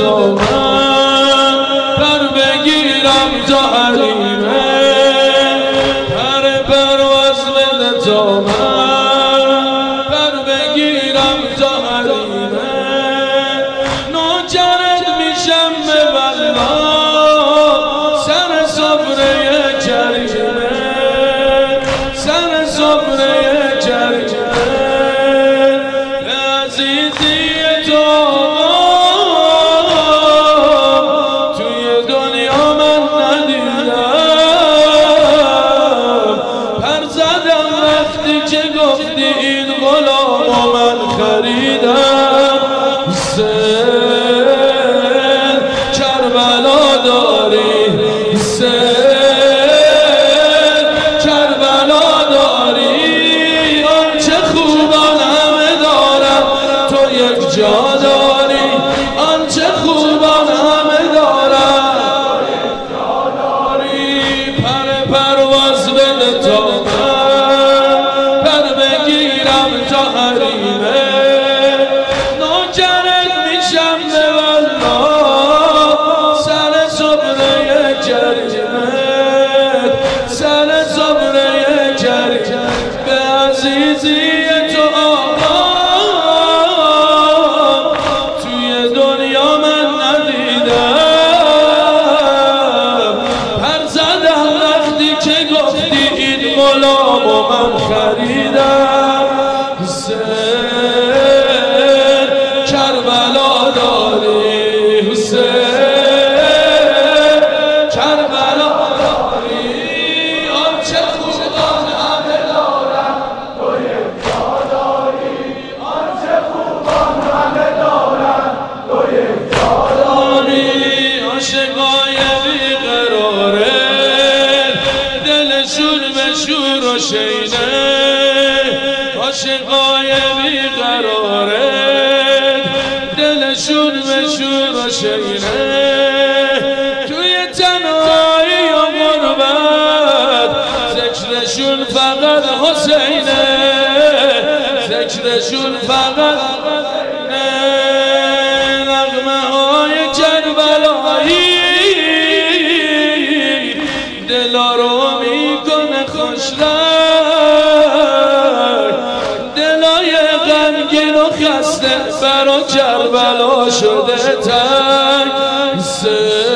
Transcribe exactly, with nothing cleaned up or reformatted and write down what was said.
تو من پر بگیرم تا حریمه، پر پرواز بده تو من پر بگیرم تا حریمه، نوکرت میشم به والله سر سفره کریمه، سر سفره کریمه، عزیزی تو توی دنیا من ندیدم، پر زدم وقتی که گفتی این غلام و من خریدم. حسین کربلا داری، حسین کربلا داری، آنچه خوبان همه دارم تو یک جا داری، آنچه خوبان همه دارم تو یک جا داری، پر پرواز بده تو من پر بگیرم تا حریمه، نوکرت میشم به والله سر سفره کریمه، سر سفره کریمه، به عزیزی تو آقا توی دنیا من ندیدم، پر زدم وقتی که گفتی این غلام و من خریدم. حسین کربلا داری، حسین کربلا داری، آنچه خوبان همه دارم تو یک جا داری، آنچه خوبان همه دارم تو یک جا داری، عاشقای بیقراره دلشون به شور و شینه، عاشقای بیقراره دلشون به شور و شینه، توی تنهایی و غربت ذکرشون فقط حسینه، ذکرشون فقط حسینه، نغمه های کربلایی دلا رو میکنه خوشرنگ، دلای غمگین و خسته برا کربلا شده تنگ.